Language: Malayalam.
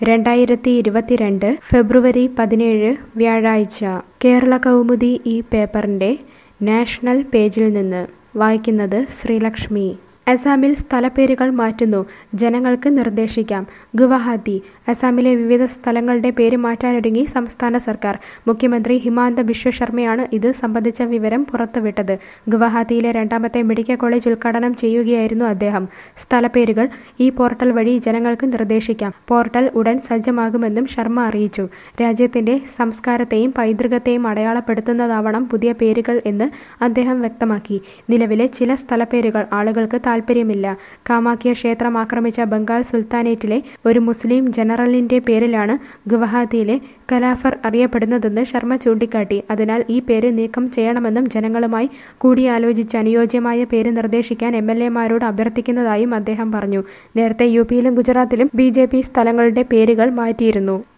2022 ഫെബ്രുവരി 17 വ്യാഴാഴ്ച കേരള കൗമുദി ഈ പേപ്പറിന്റെ നാഷണൽ പേജിൽ നിന്ന് വായിക്കുന്നത് ശ്രീലക്ഷ്മി. അസാമിൽ സ്ഥലപ്പേരുകൾ മാറ്റുന്നു, ജനങ്ങൾക്ക് നിർദ്ദേശിക്കാം. ഗുവാഹത്തി. അസാമിലെ വിവിധ സ്ഥലങ്ങളുടെ പേര് മാറ്റാനൊരുങ്ങി സംസ്ഥാന സർക്കാർ. മുഖ്യമന്ത്രി ഹിമാന്ത ബിശ്വ ശർമ്മയാണ് ഇത് സംബന്ധിച്ച വിവരം പുറത്തുവിട്ടത്. ഗുവാഹത്തിയിലെ രണ്ടാമത്തെ മെഡിക്കൽ കോളേജ് ഉദ്ഘാടനം ചെയ്യുകയായിരുന്നു അദ്ദേഹം. സ്ഥലപ്പേരുകൾ ഈ പോർട്ടൽ വഴി ജനങ്ങൾക്ക് നിർദ്ദേശിക്കാം. പോർട്ടൽ ഉടൻ സജ്ജമാകുമെന്നും ശർമ്മ അറിയിച്ചു. രാജ്യത്തിന്റെ സംസ്കാരത്തെയും പൈതൃകത്തെയും അടയാളപ്പെടുത്തുന്നതാവണം പുതിയ പേരുകൾ എന്ന് അദ്ദേഹം വ്യക്തമാക്കി. നിലവിലെ ചില സ്ഥലപ്പേരുകൾ ആളുകൾക്ക് താൽപ്പര്യമില്ല. കാമാഖ്യ ക്ഷേത്രം ആക്രമിച്ച ബംഗാൾ സുൽത്താനേറ്റിലെ ഒരു മുസ്ലിം ജനറലിന്റെ പേരിലാണ് ഗുവാഹത്തിയിലെ കലാഫർ അറിയപ്പെടുന്നതെന്ന് ശർമ്മ ചൂണ്ടിക്കാട്ടി. അതിനാൽ ഈ പേര് നീക്കം ചെയ്യണമെന്നും ജനങ്ങളുമായി കൂടിയാലോചിച്ച് അനുയോജ്യമായ പേര് നിർദ്ദേശിക്കാൻ MLA-മാരോട് അഭ്യർത്ഥിക്കുന്നതായും അദ്ദേഹം പറഞ്ഞു. നേരത്തെ UP-യിലും ഗുജറാത്തിലും BJP സ്ഥലങ്ങളുടെ പേരുകൾ മാറ്റിയിരുന്നു.